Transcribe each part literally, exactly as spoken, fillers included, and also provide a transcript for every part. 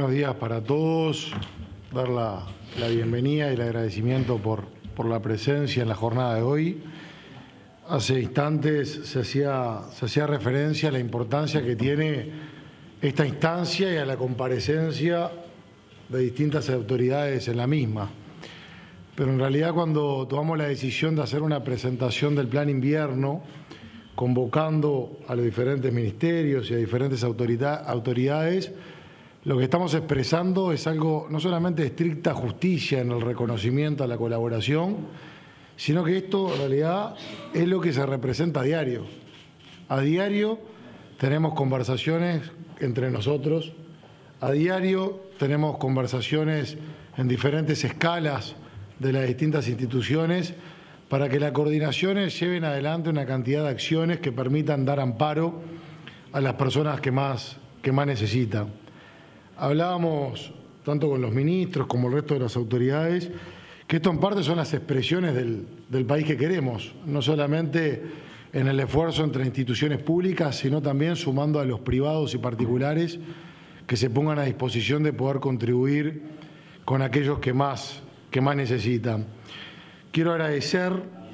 buenos días para todos. Dar la, la bienvenida y el agradecimiento por, por la presencia en la jornada de hoy. Hace instantes se hacía, se hacía referencia a la importancia que tiene esta instancia y a la comparecencia de distintas autoridades en la misma. Pero en realidad, cuando tomamos la decisión de hacer una presentación del plan invierno, convocando a los diferentes ministerios y a diferentes autoridades, lo que estamos expresando es algo no solamente de estricta justicia en el reconocimiento a la colaboración, sino que esto en realidad es lo que se representa a diario. A diario tenemos conversaciones entre nosotros, a diario tenemos conversaciones en diferentes escalas de las distintas instituciones para que las coordinaciones lleven adelante una cantidad de acciones que permitan dar amparo a las personas que más, que más necesitan. Hablábamos tanto con los ministros como el resto de las autoridades que esto en parte son las expresiones del, del país que queremos, no solamente en el esfuerzo entre instituciones públicas, sino también sumando a los privados y particulares que se pongan a disposición de poder contribuir con aquellos que más, que más necesitan. Quiero agradecer,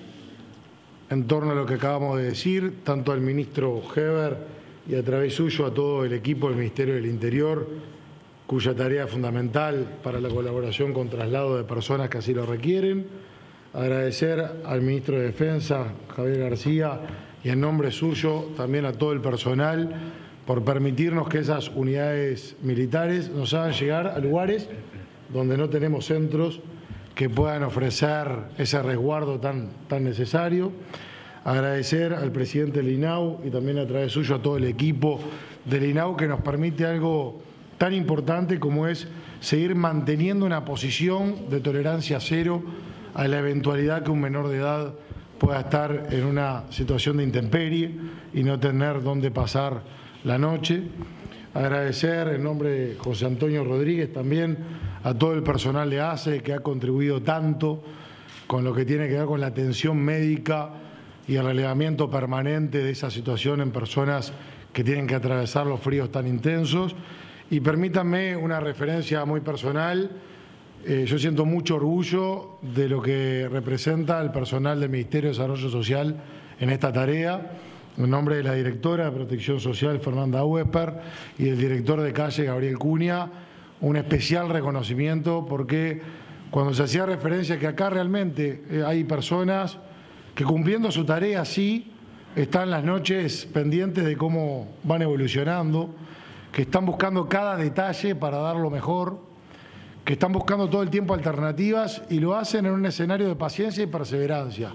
en torno a lo que acabamos de decir, tanto al ministro Heber y a través suyo a todo el equipo del Ministerio del Interior, cuya tarea es fundamental para la colaboración con traslado de personas que así lo requieren. Agradecer al ministro de Defensa, Javier García, y en nombre suyo también a todo el personal por permitirnos que esas unidades militares nos hagan llegar a lugares donde no tenemos centros que puedan ofrecer ese resguardo tan, tan necesario. Agradecer al presidente del I N A U y también a través suyo a todo el equipo del I N A U que nos permite algo tan importante como es seguir manteniendo una posición de tolerancia cero a la eventualidad que un menor de edad pueda estar en una situación de intemperie y no tener dónde pasar la noche. Agradecer en nombre de José Antonio Rodríguez también a todo el personal de A C E que ha contribuido tanto con lo que tiene que ver con la atención médica y el relevamiento permanente de esa situación en personas que tienen que atravesar los fríos tan intensos. Y permítanme una referencia muy personal. Eh, yo siento mucho orgullo de lo que representa el personal del Ministerio de Desarrollo Social en esta tarea. En nombre de la directora de Protección Social, Fernanda Huesper, y del director de calle, Gabriel Cunha, un especial reconocimiento porque cuando se hacía referencia que acá realmente hay personas que cumpliendo su tarea sí están las noches pendientes de cómo van evolucionando, que están buscando cada detalle para dar lo mejor, que están buscando todo el tiempo alternativas y lo hacen en un escenario de paciencia y perseverancia.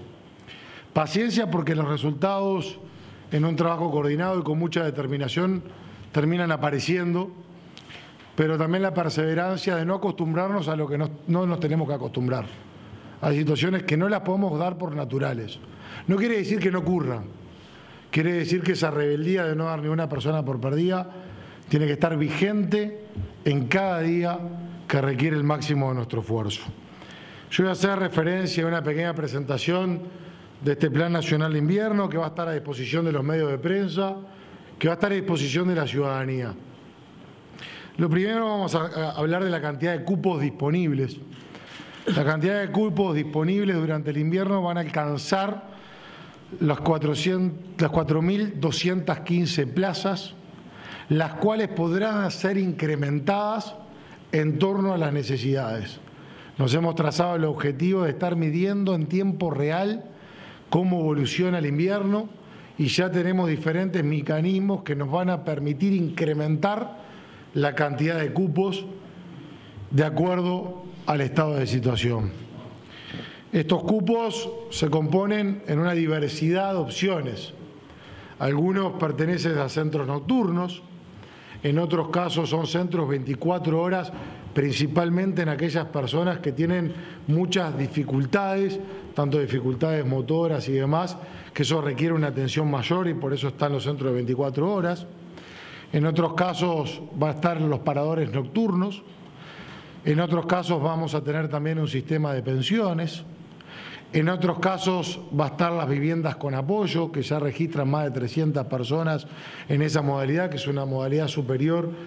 Paciencia porque los resultados en un trabajo coordinado y con mucha determinación terminan apareciendo, pero también la perseverancia de no acostumbrarnos a lo que no, no nos tenemos que acostumbrar. Hay situaciones que no las podemos dar por naturales. No quiere decir que no ocurran, quiere decir que esa rebeldía de no dar ni una persona por perdida tiene que estar vigente en cada día que requiere el máximo de nuestro esfuerzo. Yo voy a hacer referencia a una pequeña presentación de este Plan Nacional de Invierno que va a estar a disposición de los medios de prensa, que va a estar a disposición de la ciudadanía. Lo primero, vamos a hablar de la cantidad de cupos disponibles. La cantidad de cupos disponibles durante el invierno van a alcanzar las cuatro mil doscientas quince plazas, las cuales podrán ser incrementadas en torno a las necesidades. Nos hemos trazado el objetivo de estar midiendo en tiempo real cómo evoluciona el invierno y ya tenemos diferentes mecanismos que nos van a permitir incrementar la cantidad de cupos de acuerdo al estado de situación. Estos cupos se componen en una diversidad de opciones. Algunos pertenecen a centros nocturnos, en otros casos son centros veinticuatro horas, principalmente en aquellas personas que tienen muchas dificultades, tanto dificultades motoras y demás, que eso requiere una atención mayor y por eso están los centros de veinticuatro horas. En otros casos va a estar los paradores nocturnos, en otros casos vamos a tener también un sistema de pensiones, en otros casos va a estar las viviendas con apoyo, que ya registran más de trescientas personas en esa modalidad, que es una modalidad superior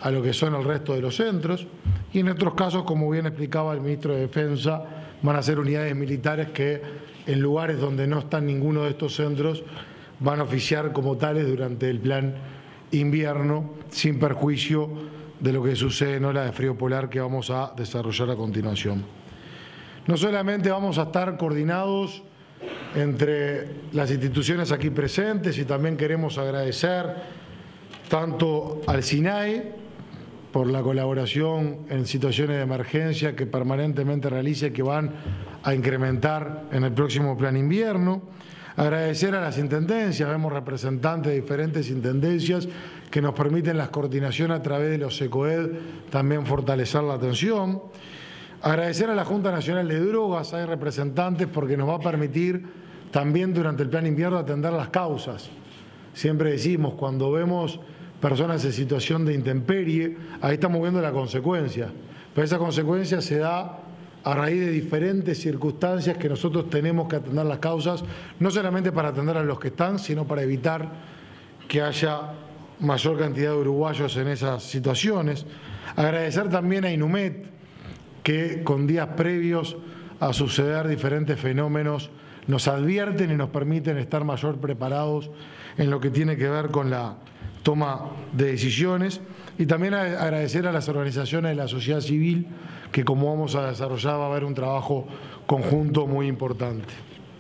a lo que son el resto de los centros. Y en otros casos, como bien explicaba el ministro de Defensa, van a ser unidades militares que en lugares donde no están ninguno de estos centros van a oficiar como tales durante el plan invierno, sin perjuicio de lo que sucede en ola de frío polar que vamos a desarrollar a continuación. No solamente vamos a estar coordinados entre las instituciones aquí presentes, y también queremos agradecer tanto al SINAE por la colaboración en situaciones de emergencia que permanentemente realiza y que van a incrementar en el próximo plan invierno. Agradecer a las intendencias, vemos representantes de diferentes intendencias que nos permiten la coordinación a través de los SECOED, también fortalecer la atención. Agradecer a la Junta Nacional de Drogas, hay representantes porque nos va a permitir también durante el plan invierno atender las causas. Siempre decimos, cuando vemos personas en situación de intemperie, ahí estamos viendo la consecuencia, pero esa consecuencia se da a raíz de diferentes circunstancias que nosotros tenemos que atender las causas, no solamente para atender a los que están, sino para evitar que haya mayor cantidad de uruguayos en esas situaciones. Agradecer también a INUMED, que con días previos a suceder diferentes fenómenos nos advierten y nos permiten estar mayor preparados en lo que tiene que ver con la toma de decisiones. Y también agradecer a las organizaciones de la sociedad civil, que como vamos a desarrollar va a haber un trabajo conjunto muy importante.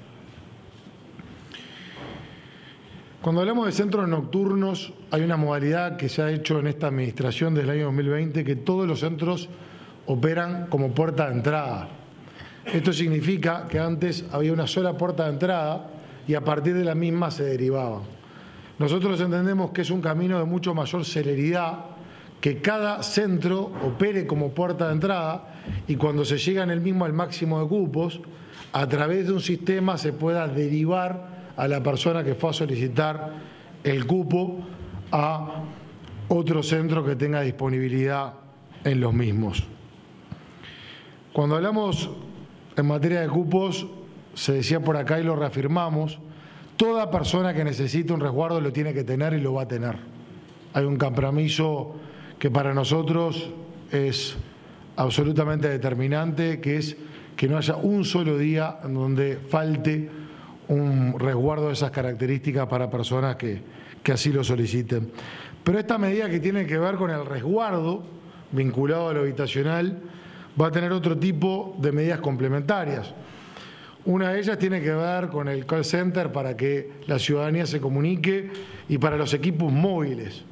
Cuando hablamos de centros nocturnos, hay una modalidad que se ha hecho en esta administración desde el año dos mil veinte, que todos los centros operan como puerta de entrada. Esto significa que antes había una sola puerta de entrada y a partir de la misma se derivaban. Nosotros entendemos que es un camino de mucho mayor celeridad, que cada centro opere como puerta de entrada y cuando se llega en el mismo al máximo de cupos, a través de un sistema se pueda derivar a la persona que fue a solicitar el cupo a otro centro que tenga disponibilidad en los mismos. Cuando hablamos en materia de cupos, se decía por acá y lo reafirmamos, toda persona que necesite un resguardo lo tiene que tener y lo va a tener. Hay un compromiso que para nosotros es absolutamente determinante, que es que no haya un solo día en donde falte un resguardo de esas características para personas que, que así lo soliciten. Pero esta medida que tiene que ver con el resguardo vinculado a lo habitacional va a tener otro tipo de medidas complementarias. Una de ellas tiene que ver con el call center para que la ciudadanía se comunique y para los equipos móviles.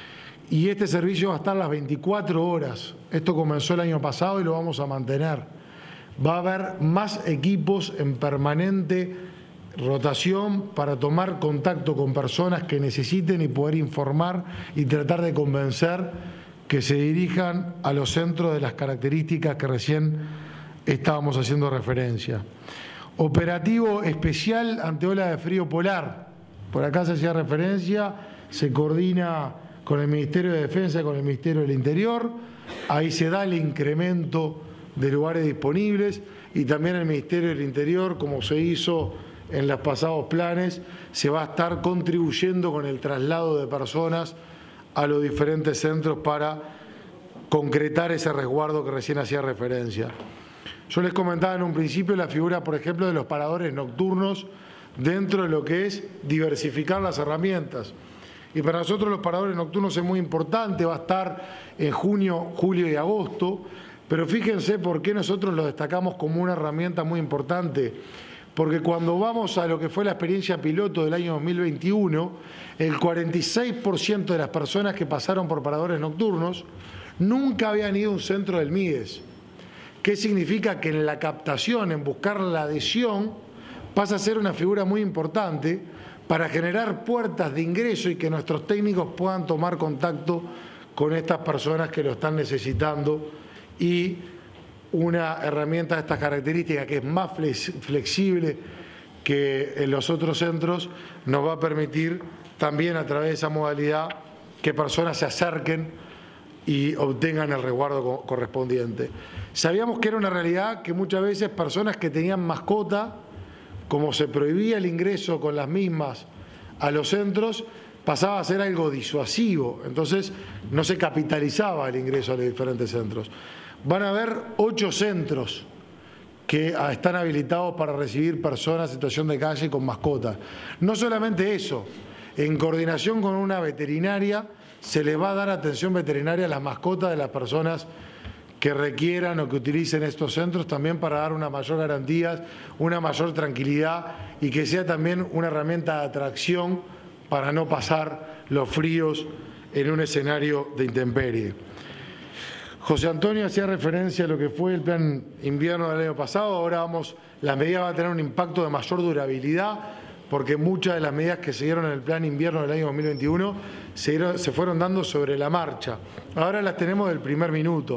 Y este servicio va a estar las veinticuatro horas. Esto comenzó el año pasado y lo vamos a mantener. Va a haber más equipos en permanente rotación para tomar contacto con personas que necesiten y poder informar y tratar de convencer que se dirijan a los centros de las características que recién estábamos haciendo referencia. Operativo especial ante ola de frío polar. Por acá se hacía referencia, se coordina con el Ministerio de Defensa y con el Ministerio del Interior. Ahí se da el incremento de lugares disponibles y también el Ministerio del Interior, como se hizo en los pasados planes, se va a estar contribuyendo con el traslado de personas a los diferentes centros para concretar ese resguardo que recién hacía referencia. Yo les comentaba en un principio la figura, por ejemplo, de los paradores nocturnos dentro de lo que es diversificar las herramientas. Y para nosotros los paradores nocturnos es muy importante, va a estar en junio, julio y agosto, pero fíjense por qué nosotros lo destacamos como una herramienta muy importante. Porque cuando vamos a lo que fue la experiencia piloto del año dos mil veintiuno, el cuarenta y seis por ciento de las personas que pasaron por paradores nocturnos nunca habían ido a un centro del MIDES. ¿Qué significa? Que en la captación, en buscar la adhesión, pasa a ser una figura muy importante para generar puertas de ingreso y que nuestros técnicos puedan tomar contacto con estas personas que lo están necesitando. Y una herramienta de estas características, que es más flexible que en los otros centros, nos va a permitir también a través de esa modalidad que personas se acerquen y obtengan el resguardo correspondiente. Sabíamos que era una realidad que muchas veces personas que tenían mascota, como se prohibía el ingreso con las mismas a los centros, pasaba a ser algo disuasivo, entonces no se capitalizaba el ingreso a los diferentes centros. Van a haber ocho centros que están habilitados para recibir personas en situación de calle con mascotas. No solamente eso, en coordinación con una veterinaria se les va a dar atención veterinaria a las mascotas de las personas que requieran o que utilicen estos centros, también para dar una mayor garantía, una mayor tranquilidad y que sea también una herramienta de atracción para no pasar los fríos en un escenario de intemperie. José Antonio hacía referencia a lo que fue el plan invierno del año pasado. Ahora vamos, las medidas van a tener un impacto de mayor durabilidad, porque muchas de las medidas que se dieron en el plan invierno del año dos mil veintiuno se, dieron, se fueron dando sobre la marcha. Ahora las tenemos del primer minuto.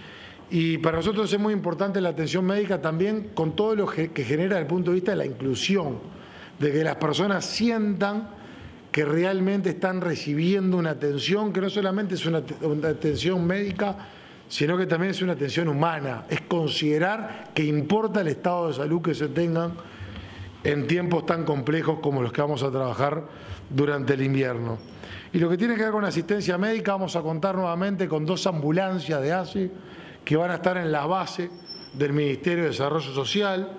Y para nosotros es muy importante la atención médica también con todo lo que genera desde el punto de vista de la inclusión, de que las personas sientan que realmente están recibiendo una atención que no solamente es una, una atención médica, sino que también es una atención humana. Es considerar que importa el estado de salud que se tengan en tiempos tan complejos como los que vamos a trabajar durante el invierno. Y lo que tiene que ver con asistencia médica, vamos a contar nuevamente con dos ambulancias de A C E que van a estar en la base del Ministerio de Desarrollo Social.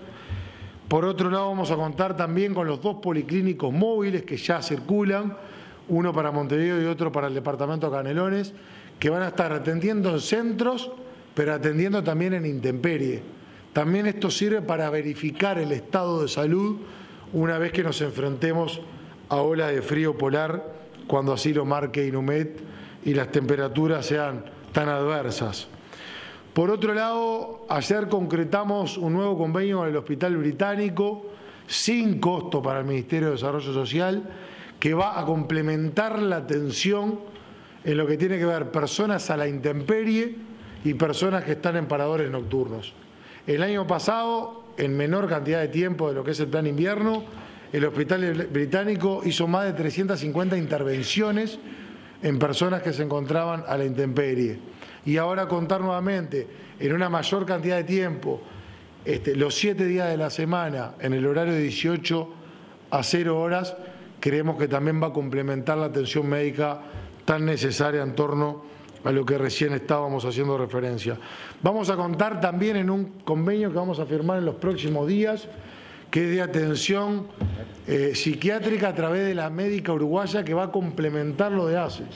Por otro lado, vamos a contar también con los dos policlínicos móviles que ya circulan, uno para Montevideo y otro para el departamento de Canelones, que van a estar atendiendo en centros, pero atendiendo también en intemperie. También esto sirve para verificar el estado de salud una vez que nos enfrentemos a olas de frío polar, cuando así lo marque INUMED y las temperaturas sean tan adversas. Por otro lado, ayer concretamos un nuevo convenio con el Hospital Británico, sin costo para el Ministerio de Desarrollo Social, que va a complementar la atención en lo que tiene que ver personas a la intemperie y personas que están en paradores nocturnos. El año pasado, en menor cantidad de tiempo de lo que es el plan invierno, el Hospital Británico hizo más de trescientas cincuenta intervenciones en personas que se encontraban a la intemperie. Y ahora contar nuevamente en una mayor cantidad de tiempo, este, los siete días de la semana, en el horario de dieciocho a cero horas, creemos que también va a complementar la atención médica tan necesaria en torno a lo que recién estábamos haciendo referencia. Vamos a contar también en un convenio que vamos a firmar en los próximos días, que es de atención eh, psiquiátrica a través de la médica uruguaya, que va a complementar lo de A C E.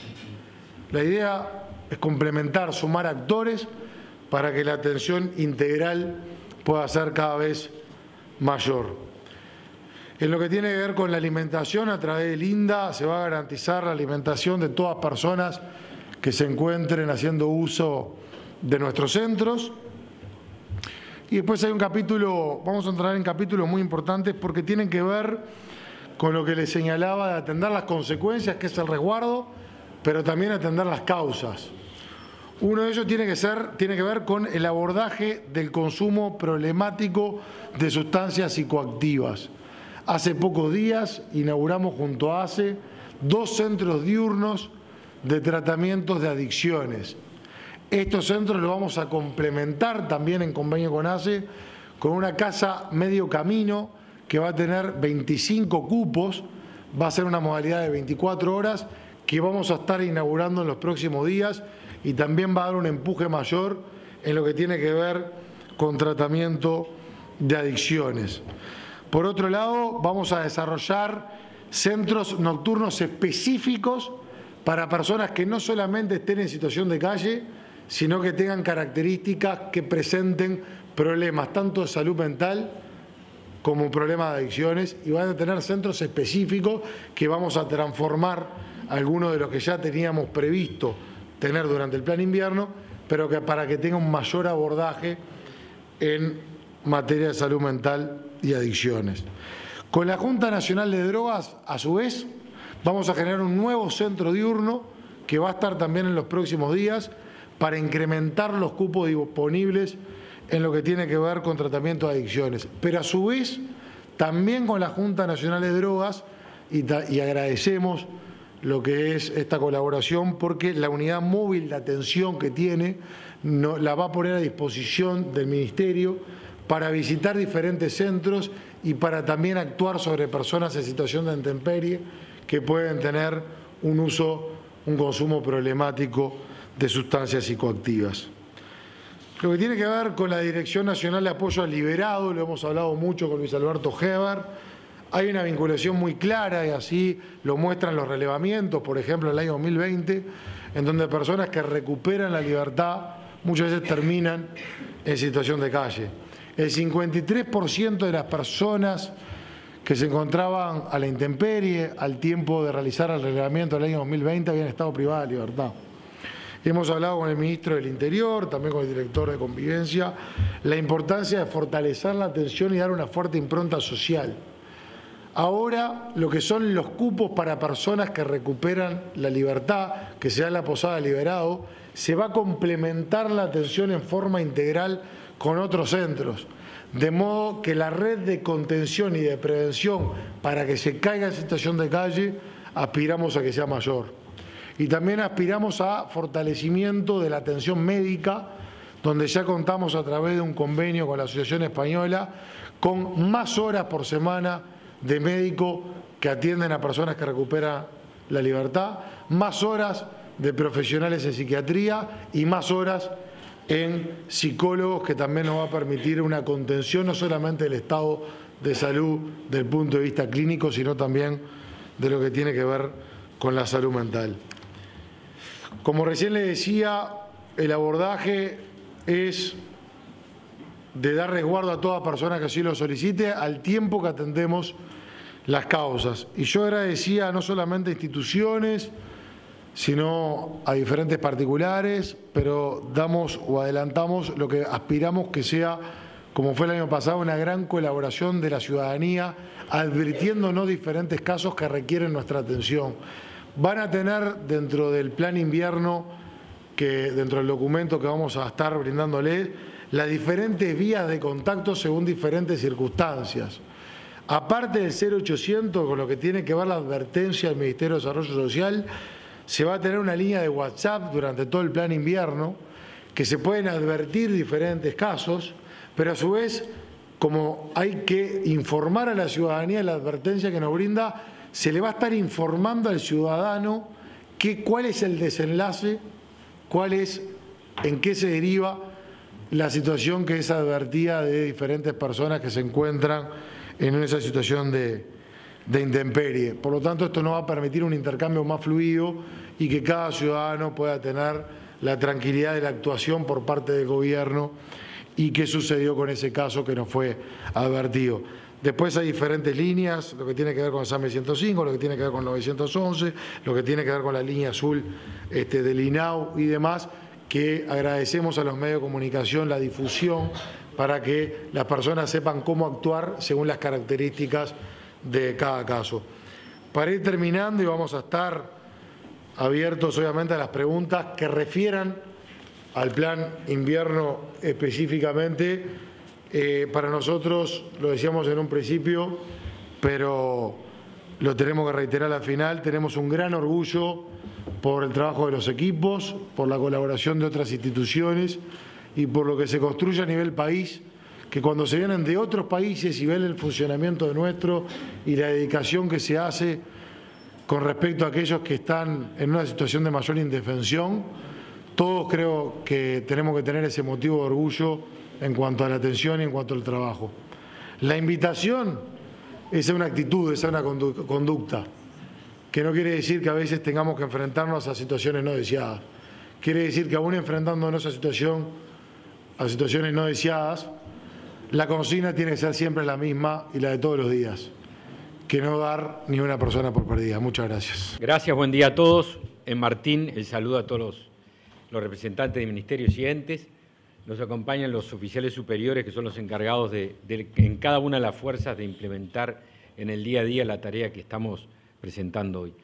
La idea es complementar, sumar actores para que la atención integral pueda ser cada vez mayor. En lo que tiene que ver con la alimentación, a través del INDA se va a garantizar la alimentación de todas personas que se encuentren haciendo uso de nuestros centros. Y después hay un capítulo, vamos a entrar en capítulos muy importantes porque tienen que ver con lo que les señalaba de atender las consecuencias, que es el resguardo, pero también atender las causas. Uno de ellos tiene que ser, tiene que ver con el abordaje del consumo problemático de sustancias psicoactivas. Hace pocos días inauguramos junto a A C E dos centros diurnos de tratamientos de adicciones. Estos centros los vamos a complementar también en convenio con A C E con una casa medio camino que va a tener veinticinco cupos, va a ser una modalidad de veinticuatro horas que vamos a estar inaugurando en los próximos días y también va a dar un empuje mayor en lo que tiene que ver con tratamiento de adicciones. Por otro lado, vamos a desarrollar centros nocturnos específicos para personas que no solamente estén en situación de calle, sino que tengan características que presenten problemas tanto de salud mental como problemas de adicciones, y van a tener centros específicos que vamos a transformar algunos de los que ya teníamos previsto tener durante el plan invierno, pero que para que tenga un mayor abordaje en materia de salud mental y adicciones. Con la Junta Nacional de Drogas, a su vez, vamos a generar un nuevo centro diurno que va a estar también en los próximos días para incrementar los cupos disponibles en lo que tiene que ver con tratamiento de adicciones. Pero a su vez, también con la Junta Nacional de Drogas, y, y agradecemos lo que es esta colaboración, porque la unidad móvil de atención que tiene no, la va a poner a disposición del Ministerio para visitar diferentes centros y para también actuar sobre personas en situación de intemperie que pueden tener un uso, un consumo problemático de sustancias psicoactivas. Lo que tiene que ver con la Dirección Nacional de Apoyo al Liberado, lo hemos hablado mucho con Luis Alberto Heber, hay una vinculación muy clara y así lo muestran los relevamientos, por ejemplo, en el año dos mil veinte, en donde personas que recuperan la libertad muchas veces terminan en situación de calle. El cincuenta y tres por ciento de las personas que se encontraban a la intemperie al tiempo de realizar el relevamiento del año dos mil veinte habían estado privadas de libertad. Hemos hablado con el ministro del Interior, también con el director de Convivencia, la importancia de fortalecer la atención y dar una fuerte impronta social. Ahora, lo que son los cupos para personas que recuperan la libertad, que se da en la posada de liberado, se va a complementar la atención en forma integral con otros centros, de modo que la red de contención y de prevención para que se caiga en situación de calle, aspiramos a que sea mayor. Y también aspiramos a fortalecimiento de la atención médica, donde ya contamos a través de un convenio con la Asociación Española, con más horas por semana de médico que atienden a personas que recuperan la libertad, más horas de profesionales en psiquiatría y más horas en psicólogos, que también nos va a permitir una contención no solamente del estado de salud desde el punto de vista clínico, sino también de lo que tiene que ver con la salud mental. Como recién le decía, el abordaje es de dar resguardo a toda persona que así lo solicite al tiempo que atendemos las causas. Y yo agradecía no solamente a instituciones, sino a diferentes particulares, pero damos o adelantamos lo que aspiramos que sea, como fue el año pasado, una gran colaboración de la ciudadanía, advirtiéndonos diferentes casos que requieren nuestra atención. Van a tener dentro del plan invierno, que dentro del documento que vamos a estar brindándoles, las diferentes vías de contacto según diferentes circunstancias. Aparte del cero ochocientos, con lo que tiene que ver la advertencia del Ministerio de Desarrollo Social, se va a tener una línea de WhatsApp durante todo el plan invierno, que se pueden advertir diferentes casos, pero a su vez, como hay que informar a la ciudadanía de la advertencia que nos brinda, se le va a estar informando al ciudadano que, cuál es el desenlace, cuál es, en qué se deriva la situación que es advertida de diferentes personas que se encuentran en esa situación de, de intemperie. Por lo tanto, esto nos va a permitir un intercambio más fluido y que cada ciudadano pueda tener la tranquilidad de la actuación por parte del gobierno y qué sucedió con ese caso que nos fue advertido. Después hay diferentes líneas, lo que tiene que ver con el SAME ciento cinco, lo que tiene que ver con novecientos once, lo que tiene que ver con la línea azul este, del I N A U y demás, que agradecemos a los medios de comunicación la difusión para que las personas sepan cómo actuar según las características de cada caso. Para ir terminando, y vamos a estar abiertos obviamente a las preguntas que refieran al plan invierno específicamente, eh, para nosotros, lo decíamos en un principio, pero lo tenemos que reiterar al final, tenemos un gran orgullo por el trabajo de los equipos, por la colaboración de otras instituciones y por lo que se construye a nivel país, que cuando se vienen de otros países y ven el funcionamiento de nuestro y la dedicación que se hace con respecto a aquellos que están en una situación de mayor indefensión, todos creo que tenemos que tener ese motivo de orgullo en cuanto a la atención y en cuanto al trabajo. La invitación es una actitud, es una conducta, que no quiere decir que a veces tengamos que enfrentarnos a situaciones no deseadas. Quiere decir que aún enfrentándonos a, situación, a situaciones no deseadas, la consigna tiene que ser siempre la misma y la de todos los días, que no dar ni una persona por perdida. Muchas gracias. Gracias, buen día a todos. En Martín, el saludo a todos los, los representantes de ministerios y entes. Nos acompañan los oficiales superiores, que son los encargados de, de, en cada una de las fuerzas de implementar en el día a día la tarea que estamos presentando hoy.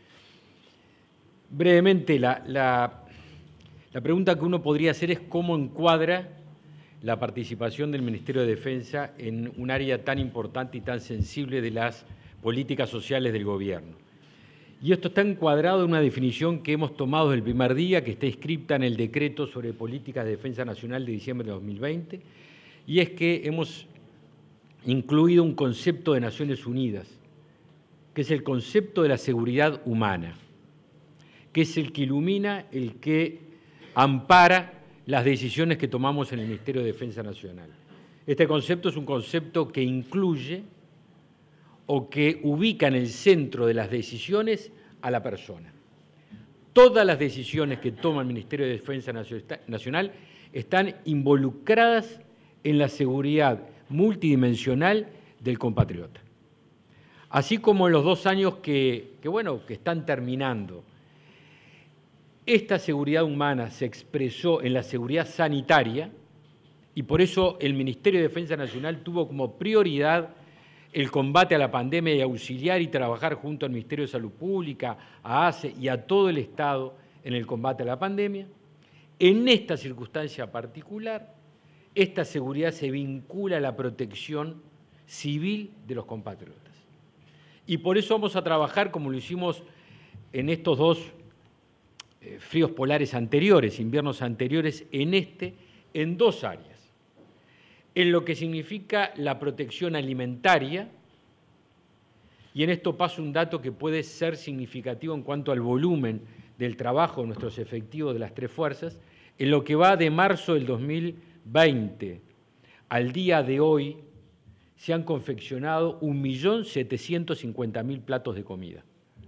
Brevemente, la, la, la pregunta que uno podría hacer es cómo encuadra la participación del Ministerio de Defensa en un área tan importante y tan sensible de las políticas sociales del gobierno. Y esto está encuadrado en una definición que hemos tomado desde el primer día, que está inscripta en el decreto sobre políticas de defensa nacional de diciembre de dos mil veinte, y es que hemos incluido un concepto de Naciones Unidas, que que es el concepto de la seguridad humana, que es el que ilumina, el que ampara las decisiones que tomamos en el Ministerio de Defensa Nacional. Este concepto es un concepto que incluye o que ubica en el centro de las decisiones a la persona. Todas las decisiones que toma el Ministerio de Defensa Nacional están involucradas en la seguridad multidimensional del compatriota. Así como en los dos años que, que, bueno, que están terminando, esta seguridad humana se expresó en la seguridad sanitaria y por eso el Ministerio de Defensa Nacional tuvo como prioridad el combate a la pandemia y auxiliar y trabajar junto al Ministerio de Salud Pública, a A C E y a todo el Estado en el combate a la pandemia. En esta circunstancia particular, esta seguridad se vincula a la protección civil de los compatriotas. Y por eso vamos a trabajar, como lo hicimos en estos dos eh, fríos polares anteriores, inviernos anteriores, en este, en dos áreas. En lo que significa la protección alimentaria, y en esto paso un dato que puede ser significativo en cuanto al volumen del trabajo de nuestros efectivos de las tres fuerzas, en lo que va de marzo del dos mil veinte al día de hoy, se han confeccionado un millón setecientos cincuenta mil platos de comida.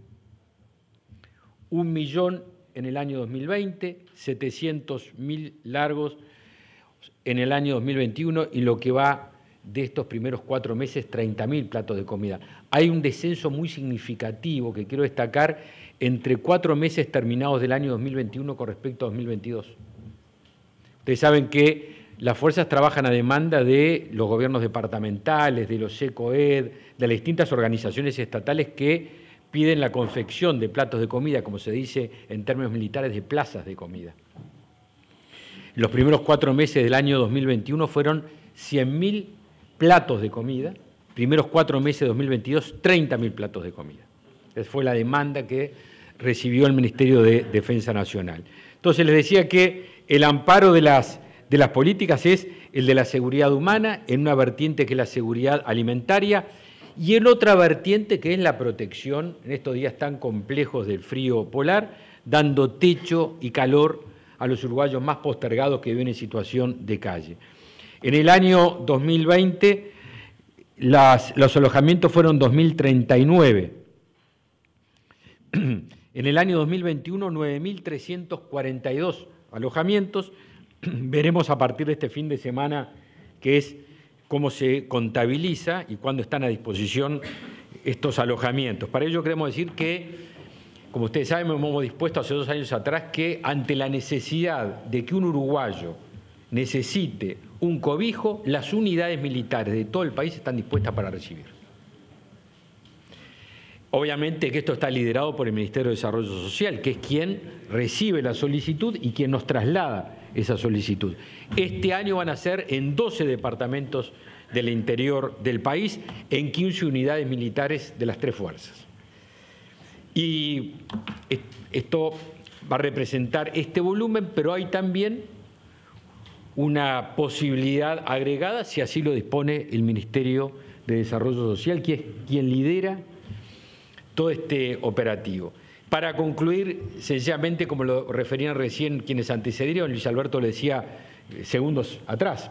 Un millón en el año dos mil veinte, setecientos mil largos en el año dos mil veintiuno y lo que va de estos primeros cuatro meses, treinta mil platos de comida. Hay un descenso muy significativo que quiero destacar entre cuatro meses terminados del año dos mil veintiuno con respecto a dos mil veintidós. Ustedes saben que las fuerzas trabajan a demanda de los gobiernos departamentales, de los SECOED, de las distintas organizaciones estatales que piden la confección de platos de comida, como se dice en términos militares, de plazas de comida. Los primeros cuatro meses del año dos mil veintiuno fueron cien mil platos de comida, primeros cuatro meses de dos mil veintidós, treinta mil platos de comida. Esa fue la demanda que recibió el Ministerio de Defensa Nacional. Entonces les decía que el amparo de las, de las políticas es el de la seguridad humana, en una vertiente que es la seguridad alimentaria y en otra vertiente que es la protección, en estos días tan complejos del frío polar, dando techo y calor a los uruguayos más postergados que viven en situación de calle. En el año dos mil veinte, las, los alojamientos fueron dos mil treinta y nueve. En el año dos mil veintiuno, nueve mil trescientos cuarenta y dos alojamientos. Veremos a partir de este fin de semana qué es, cómo se contabiliza y cuándo están a disposición estos alojamientos. Para ello queremos decir que, como ustedes saben, hemos dispuesto hace dos años atrás que ante la necesidad de que un uruguayo necesite un cobijo, las unidades militares de todo el país están dispuestas para recibir. Obviamente que esto está liderado por el Ministerio de Desarrollo Social, que es quien recibe la solicitud y quien nos traslada esa solicitud. Este año van a ser en doce departamentos del interior del país, en quince unidades militares de las tres fuerzas. Y esto va a representar este volumen, pero hay también una posibilidad agregada, si así lo dispone el Ministerio de Desarrollo Social, que es quien lidera todo este operativo. Para concluir, sencillamente, como lo referían recién quienes antecedieron, Luis Alberto le decía segundos atrás,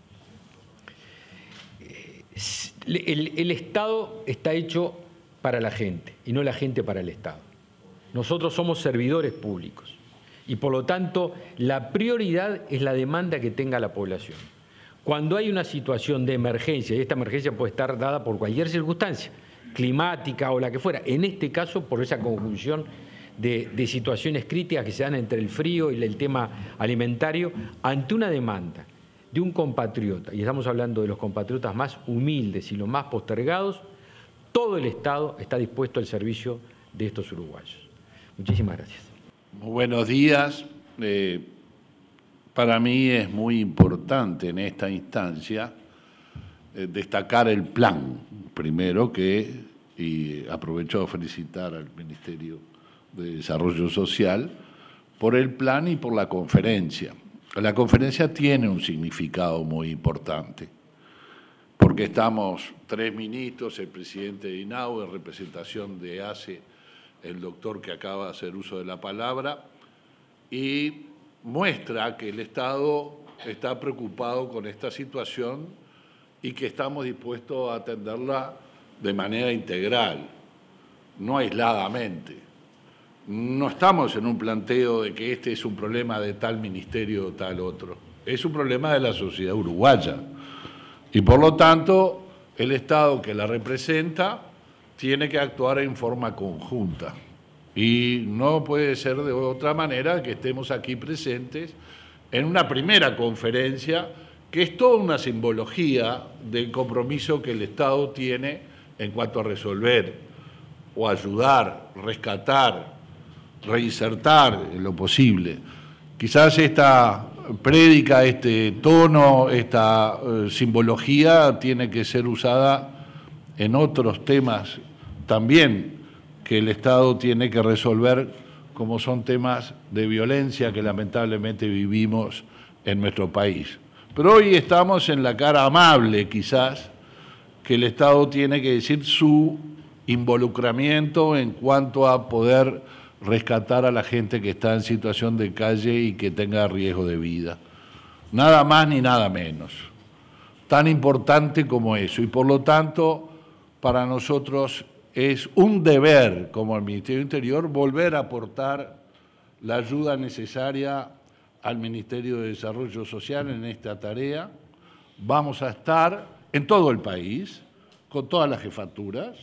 el, el Estado está hecho para la gente y no la gente para el Estado. Nosotros somos servidores públicos y por lo tanto la prioridad es la demanda que tenga la población. Cuando hay una situación de emergencia, y esta emergencia puede estar dada por cualquier circunstancia, climática o la que fuera, en este caso por esa conjunción de, de situaciones críticas que se dan entre el frío y el tema alimentario, ante una demanda de un compatriota, y estamos hablando de los compatriotas más humildes y los más postergados, todo el Estado está dispuesto al servicio de estos uruguayos. Muchísimas gracias. Muy buenos días. Eh, para mí es muy importante en esta instancia eh, destacar el plan, primero que, y aprovecho a felicitar al Ministerio de Desarrollo Social por el plan y por la conferencia. La conferencia tiene un significado muy importante. porque estamos tres ministros, el presidente de INAU, en representación de ACE, el doctor que acaba de hacer uso de la palabra, y muestra que el Estado está preocupado con esta situación y que estamos dispuestos a atenderla de manera integral, no aisladamente. No estamos en un planteo de que este es un problema de tal ministerio o tal otro. Es un problema de la sociedad uruguaya. Y por lo tanto, el Estado que la representa tiene que actuar en forma conjunta. Y no puede ser de otra manera que estemos aquí presentes en una primera conferencia que es toda una simbología del compromiso que el Estado tiene en cuanto a resolver o ayudar, rescatar, reinsertar en lo posible. Quizás esta prédica, este tono, esta eh, simbología tiene que ser usada en otros temas también que el Estado tiene que resolver, como son temas de violencia que lamentablemente vivimos en nuestro país. Pero hoy estamos en la cara amable, quizás, que el Estado tiene que decir su involucramiento en cuanto a poder rescatar a la gente que está en situación de calle y que tenga riesgo de vida. Nada más ni nada menos. Tan importante como eso. Y por lo tanto, para nosotros es un deber, como el Ministerio del Interior, volver a aportar la ayuda necesaria al Ministerio de Desarrollo Social en esta tarea. Vamos a estar en todo el país, con todas las jefaturas.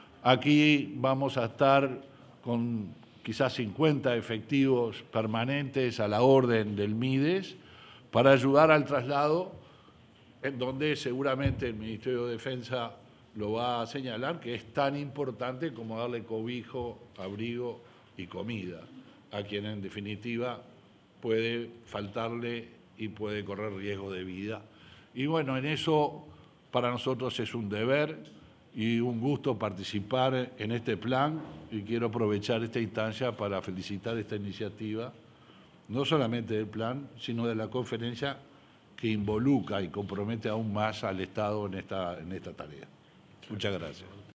Aquí vamos a estar con quizás cincuenta efectivos permanentes a la orden del MIDES para ayudar al traslado, en donde seguramente el Ministerio de Defensa lo va a señalar, que es tan importante como darle cobijo, abrigo y comida a quien en definitiva puede faltarle y puede correr riesgo de vida. Y bueno, en eso para nosotros es un deber y un gusto participar en este plan, y quiero aprovechar esta instancia para felicitar esta iniciativa, no solamente del plan, sino de la conferencia que involucra y compromete aún más al Estado en esta, en esta tarea. Muchas gracias.